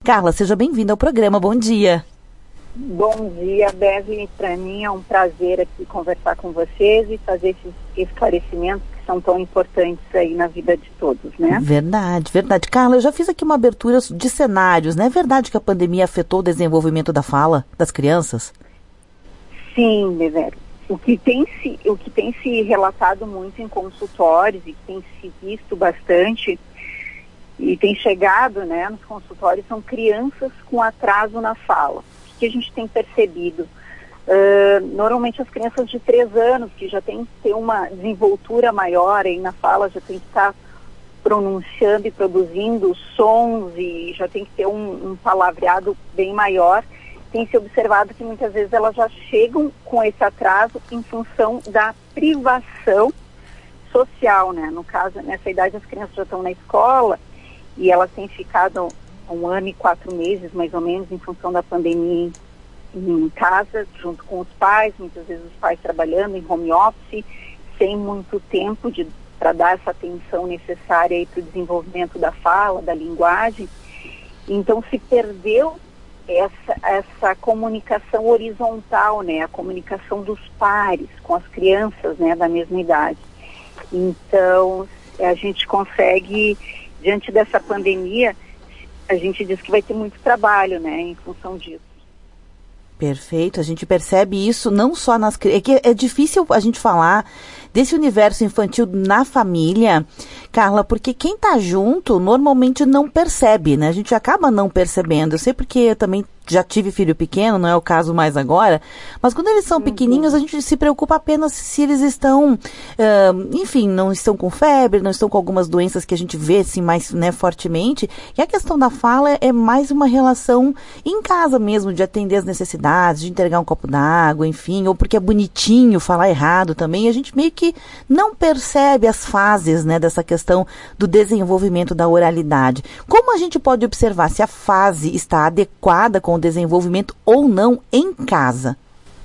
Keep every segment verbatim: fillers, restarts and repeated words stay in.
Carla, seja bem-vinda ao programa, bom dia. Bom dia, Beverly. Para mim é um prazer aqui conversar com vocês e fazer esses esclarecimentos que são tão importantes aí na vida de todos, né? Verdade, verdade. Carla, eu já fiz aqui uma abertura de cenários, não é verdade que a pandemia afetou o desenvolvimento da fala das crianças? Sim, Beverly. O que tem se, o que tem se relatado muito em consultórios e que tem se visto bastante e tem chegado, né, nos consultórios são crianças com atraso na fala. O que a gente tem percebido? Uh, normalmente as crianças de três anos, que já tem que ter uma desenvoltura maior aí na fala, já tem que estar pronunciando e produzindo sons e já tem que ter um, um palavreado bem maior. Tem se observado que muitas vezes elas já chegam com esse atraso em função da privação social, né? No caso, nessa idade as crianças já estão na escola e elas têm ficado um ano e quatro meses, mais ou menos, em função da pandemia em casa, junto com os pais, muitas vezes os pais trabalhando em home office, sem muito tempo para dar essa atenção necessária para o desenvolvimento da fala, da linguagem. Então se perdeu essa, essa comunicação horizontal, né, a comunicação dos pares com as crianças, né, da mesma idade. Então a gente consegue, diante dessa pandemia, a gente diz que vai ter muito trabalho, né, em função disso. Perfeito, a gente percebe isso não só nas crianças, é que é difícil a gente falar desse universo infantil na família, Carla, porque quem tá junto normalmente não percebe, né? A gente acaba não percebendo. Eu sei porque eu também já tive filho pequeno, não é o caso mais agora, mas quando eles são uhum. pequenininhos, a gente se preocupa apenas se eles estão, uh, enfim, não estão com febre, não estão com algumas doenças que a gente vê assim mais, né, fortemente. E a questão da fala é mais uma relação em casa mesmo, de atender as necessidades, de entregar um copo d'água, enfim, ou porque é bonitinho falar errado também. A gente meio que não percebe as fases, né, dessa questão do desenvolvimento da oralidade. Como a gente pode observar se a fase está adequada com o desenvolvimento ou não em casa?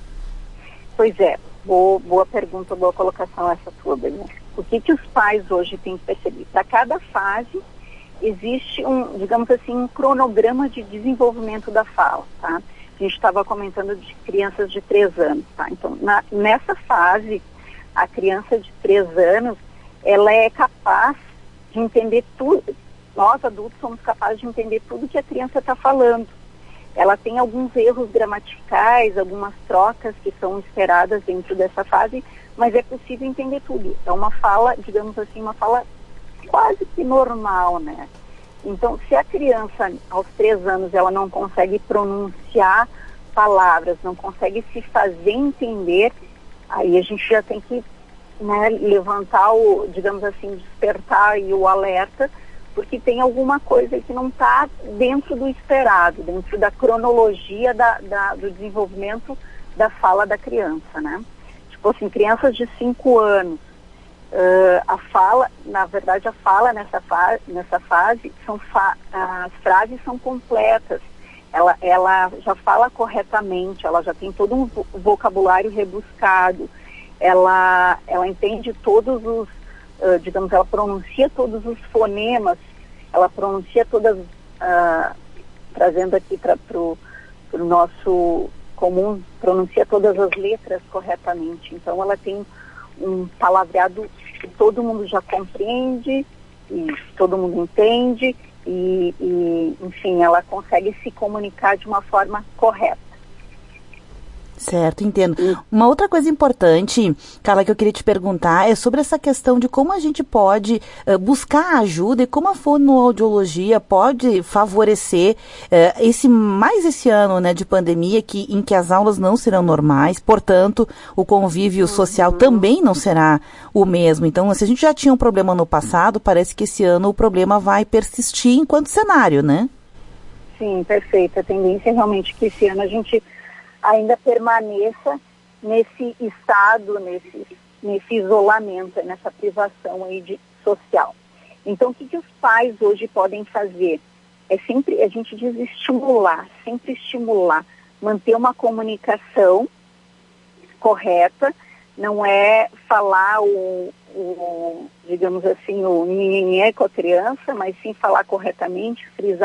Pois é, boa, boa pergunta, boa colocação essa tua, Beni. O que que os pais hoje têm que perceber? Para cada fase existe um, digamos assim, um cronograma de desenvolvimento da fala, tá? A gente estava comentando de crianças de três anos, tá? Então, na, nessa fase, a criança de três anos, ela é capaz de entender tudo, nós adultos somos capazes de entender tudo que a criança está falando. Ela tem alguns erros gramaticais, algumas trocas que são esperadas dentro dessa fase, mas é possível entender tudo. É uma fala, digamos assim, uma fala quase que normal, né? Então, se a criança, aos três anos, ela não consegue pronunciar palavras, não consegue se fazer entender, aí a gente já tem que, né, levantar o, digamos assim, despertar e o alerta, porque tem alguma coisa que não está dentro do esperado, dentro da cronologia da, da, do desenvolvimento da fala da criança, né? Tipo assim, crianças de cinco anos, uh, a fala, na verdade a fala nessa, fa nessa fase, são fa as frases são completas, ela, ela já fala corretamente, ela já tem todo um vocabulário rebuscado, ela, ela entende todos os, uh, digamos, ela pronuncia todos os fonemas, ela pronuncia todas, uh, trazendo aqui para o nosso comum, pronuncia todas as letras corretamente. Então ela tem um palavreado que todo mundo já compreende, e todo mundo entende, e, e enfim, ela consegue se comunicar de uma forma correta. Certo, entendo. Uma outra coisa importante, Carla, que eu queria te perguntar é sobre essa questão de como a gente pode uh, buscar ajuda e como a fonoaudiologia pode favorecer uh, esse, mais esse ano, né, de pandemia que, em que as aulas não serão normais, portanto, o convívio uhum. social também não será o mesmo. Então, se a gente já tinha um problema no passado, parece que esse ano o problema vai persistir enquanto cenário, né? Sim, perfeito. A tendência é realmente que esse ano a gente ainda permaneça nesse estado, nesse, nesse isolamento, nessa privação aí de, social. Então, o que, que os pais hoje podem fazer? É sempre, a gente diz estimular, sempre estimular, manter uma comunicação correta, não é falar o, o digamos assim, o nhenhenhé com a criança, mas sim falar corretamente, frisar, se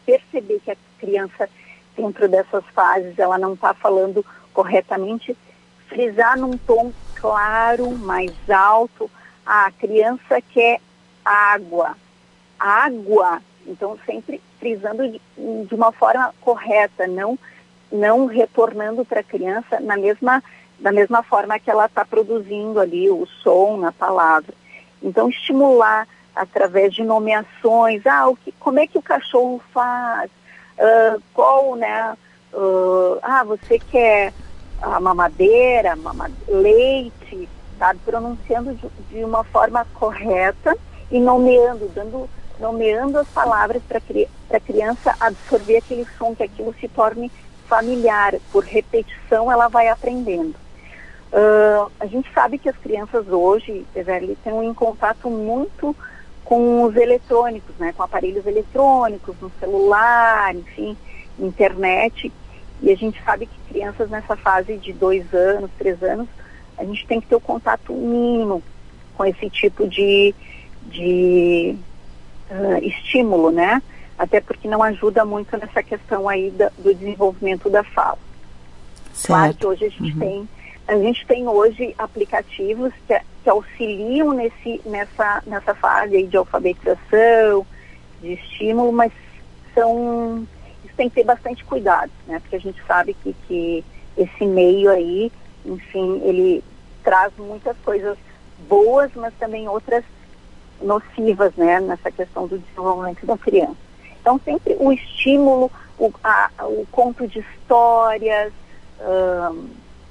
perceber que a criança, dentro dessas fases, ela não está falando corretamente, frisar num tom claro, mais alto. Ah, a criança quer água. Água. Então, sempre frisando de, de uma forma correta, não, não retornando para a criança na mesma, da mesma forma que ela está produzindo ali o som na palavra. Então, estimular através de nomeações, ah, o que, como é que o cachorro faz, uh, qual, né, uh, ah, você quer a mamadeira, mama, leite, sabe, pronunciando de, de uma forma correta e nomeando, dando, nomeando as palavras para a criança absorver aquele som, que aquilo se torne familiar, por repetição ela vai aprendendo. Uh, a gente sabe que as crianças hoje, eles estão em contato muito com os eletrônicos, né, com aparelhos eletrônicos, no celular, enfim, internet, e a gente sabe que crianças nessa fase de dois anos, três anos, a gente tem que ter o contato mínimo com esse tipo de, de uh, estímulo, né, até porque não ajuda muito nessa questão aí da, do desenvolvimento da fala. Certo. Claro que hoje a gente uhum. tem A gente tem hoje aplicativos que, que auxiliam nesse, nessa, nessa fase aí de alfabetização, de estímulo, mas são, isso tem que ter bastante cuidado, né? Porque a gente sabe que, que esse meio aí, enfim, ele traz muitas coisas boas, mas também outras nocivas, né? Nessa questão do desenvolvimento da criança. Então, sempre o estímulo, o, a, o conto de histórias, hum,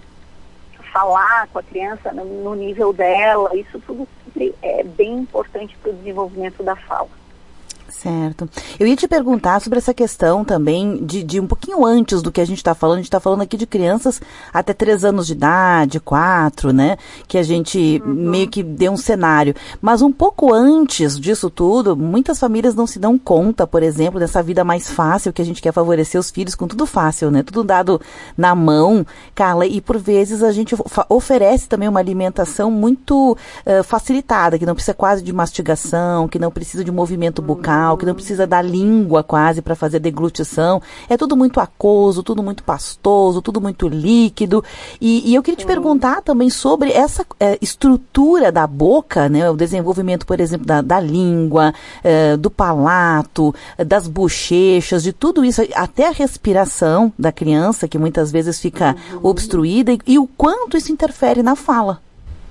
falar com a criança no, no nível dela, isso tudo sempre é bem importante para o desenvolvimento da fala. Certo. Eu ia te perguntar sobre essa questão também de, de um pouquinho antes do que a gente está falando. A gente está falando aqui de crianças até três anos de idade, quatro, né? Que a gente uhum. meio que deu um cenário. Mas um pouco antes disso tudo, muitas famílias não se dão conta, por exemplo, dessa vida mais fácil que a gente quer favorecer os filhos com tudo fácil, né? Tudo dado na mão, Carla, e por vezes a gente oferece também uma alimentação muito uh, facilitada, que não precisa quase de mastigação, que não precisa de movimento bucal, que não precisa da língua quase para fazer deglutição. É tudo muito aquoso, tudo muito pastoso, tudo muito líquido. E, e eu queria te perguntar também sobre essa é, estrutura da boca, né? O desenvolvimento, por exemplo, da, da língua, é, do palato, das bochechas, de tudo isso, até a respiração da criança, que muitas vezes fica uhum. obstruída, e, e o quanto isso interfere na fala.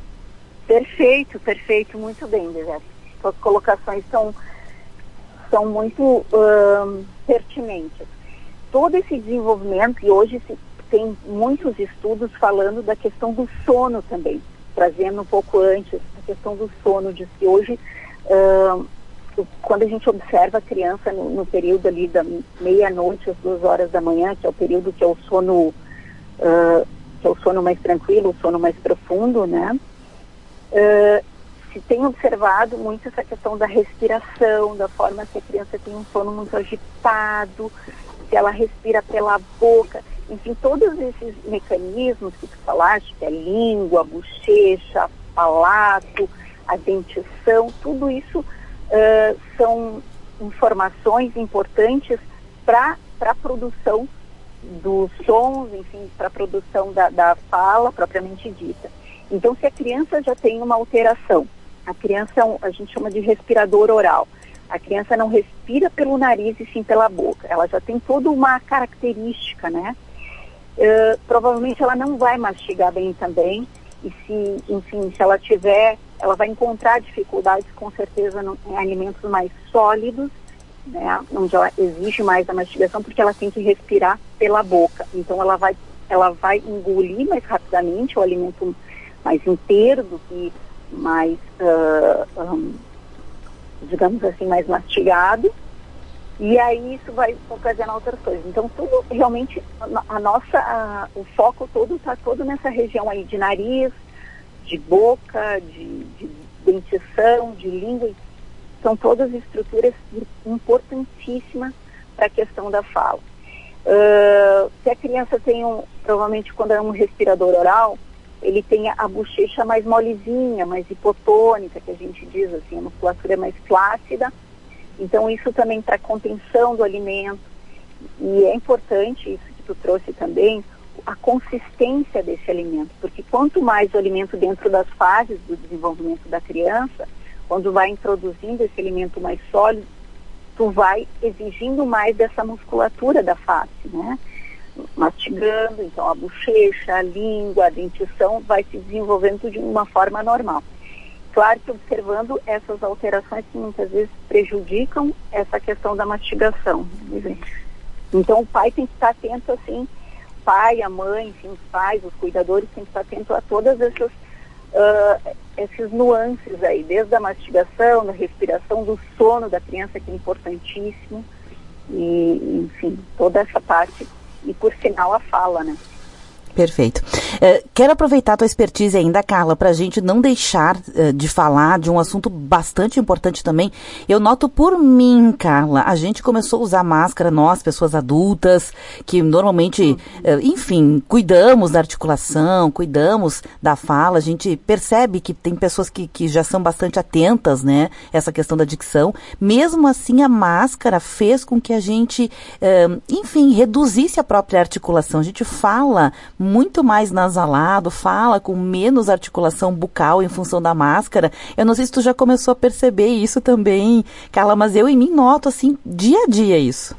Perfeito, perfeito, muito bem, Bebê. Suas colocações são são muito uh, pertinentes. Todo esse desenvolvimento, e hoje se, tem muitos estudos falando da questão do sono também, trazendo um pouco antes a questão do sono, de que hoje, uh, quando a gente observa a criança no, no período ali da meia-noite às duas horas da manhã, que é o período que é o sono, uh, que é o sono mais tranquilo, o sono mais profundo, né? Uh, se tem observado muito essa questão da respiração, da forma que a criança tem um sono muito agitado, se ela respira pela boca, enfim, todos esses mecanismos que tu falaste, que é a língua, a bochecha, a palato, a dentição, tudo isso uh, são informações importantes para a produção dos sons, enfim, para a produção da, da fala propriamente dita. Então, se a criança já tem uma alteração, a criança, a gente chama de respirador oral. A criança não respira pelo nariz e sim pela boca. Ela já tem toda uma característica, né? Uh, provavelmente ela não vai mastigar bem também. E se, enfim, se ela tiver, ela vai encontrar dificuldades com certeza no, em alimentos mais sólidos, né? Onde ela exige mais a mastigação, porque ela tem que respirar pela boca. Então ela vai, ela vai engolir mais rapidamente o alimento mais inteiro do que mais, uh, um, digamos assim, mais mastigado, e aí isso vai ocasionar outras coisas. Então, tudo realmente, a, a nossa, a, o foco todo está todo nessa região aí de nariz, de boca, de, de dentição, de língua. São todas estruturas importantíssimas para a questão da fala. Uh, se a criança tem um, provavelmente quando é um respirador oral, ele tem a bochecha mais molezinha, mais hipotônica, que a gente diz assim, a musculatura é mais flácida, Então isso também para contenção do alimento. E é importante, isso que tu trouxe também, a consistência desse alimento, porque quanto mais o alimento dentro das fases do desenvolvimento da criança, quando vai introduzindo esse alimento mais sólido, tu vai exigindo mais dessa musculatura da face, né? Mastigando, então a bochecha, a língua, a dentição vai se desenvolvendo de uma forma normal. Claro que observando essas alterações que muitas vezes prejudicam essa questão da mastigação. Então o pai tem que estar atento assim, pai, a mãe, enfim, os pais, os cuidadores têm que estar atentos a todas essas uh, esses nuances aí, desde a mastigação, da respiração, do sono da criança, que é importantíssimo, e enfim, toda essa parte, e por sinal a fala, né? Perfeito. Uh, quero aproveitar a tua expertise ainda, Carla, para a gente não deixar uh, de falar de um assunto bastante importante também. Eu noto por mim, Carla, a gente começou a usar máscara, nós, pessoas adultas, que normalmente, uh, enfim, cuidamos da articulação, cuidamos da fala, a gente percebe que tem pessoas que, que já são bastante atentas, né, essa questão da dicção. Mesmo assim, a máscara fez com que a gente, uh, enfim, reduzisse a própria articulação. A gente fala muito mais nasalado, fala com menos articulação bucal em função da máscara. Eu não sei se tu já começou a perceber isso também, Carla, mas eu em mim noto, assim, dia a dia isso.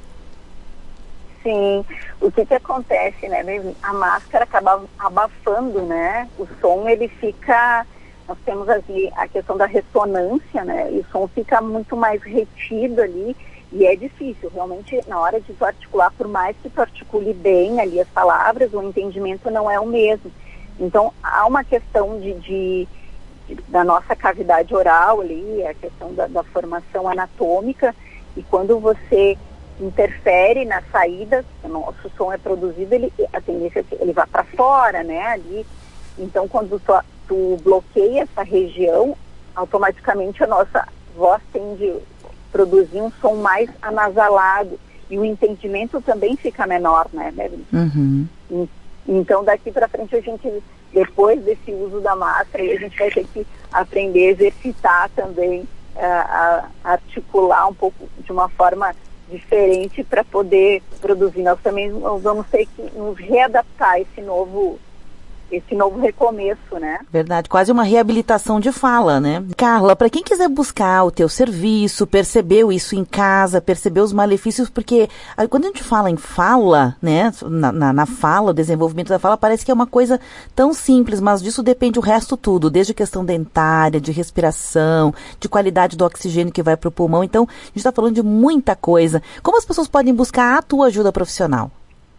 Sim, o que que acontece, né, a máscara acaba abafando, né, o som ele fica, nós temos ali a questão da ressonância, né, e o som fica muito mais retido ali. E é difícil, realmente, na hora de tu articular, por mais que tu articule bem ali as palavras, o entendimento não é o mesmo. Então, há uma questão de, de, de da nossa cavidade oral ali, a questão da, da formação anatômica, e quando você interfere na saída, o nosso som é produzido, ele, a tendência é que ele vá para fora, né, ali. Então, quando tu, tu bloqueia essa região, automaticamente a nossa voz tende produzir um som mais anasalado e o entendimento também fica menor, né, Beverly? Uhum. Então, daqui para frente, a gente, depois desse uso da máscara, a gente vai ter que aprender a exercitar também, a, a articular um pouco de uma forma diferente para poder produzir. Nós também vamos ter que nos readaptar a esse novo esse novo recomeço, né? Verdade, quase uma reabilitação de fala, né? Carla, para quem quiser buscar o teu serviço, percebeu isso em casa, percebeu os malefícios, porque quando a gente fala em fala, né, na, na, na fala, o desenvolvimento da fala, parece que é uma coisa tão simples, mas disso depende o resto tudo, desde questão dentária, de respiração, de qualidade do oxigênio que vai para o pulmão. Então, a gente está falando de muita coisa. Como as pessoas podem buscar a tua ajuda profissional?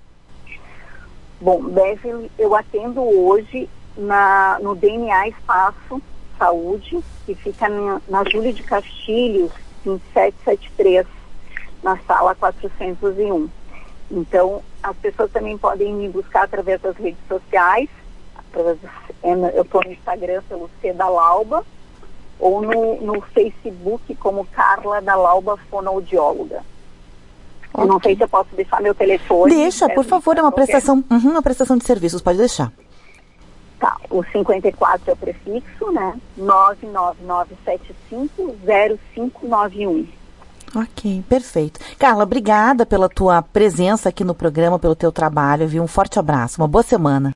Bom, Beverly, eu atendo hoje na, no D N A Espaço Saúde, que fica na, na Júlio de Castilhos, vinte e sete setenta e três, na sala quatrocentos e um. Então, as pessoas também podem me buscar através das redes sociais, através do, eu estou no Instagram pelo C da Lauba, ou no, no Facebook como Carla da Lauba Fonoaudióloga. Okay. Eu não sei se eu posso deixar meu telefone. Deixa, por favor, é uma prestação, uhum, uma prestação de serviços, pode deixar. Tá, o cinquenta e quatro é o prefixo, né? nove nove nove sete cinco zero cinco nove um. Ok, perfeito. Carla, obrigada pela tua presença aqui no programa, pelo teu trabalho, viu? Um forte abraço, uma boa semana.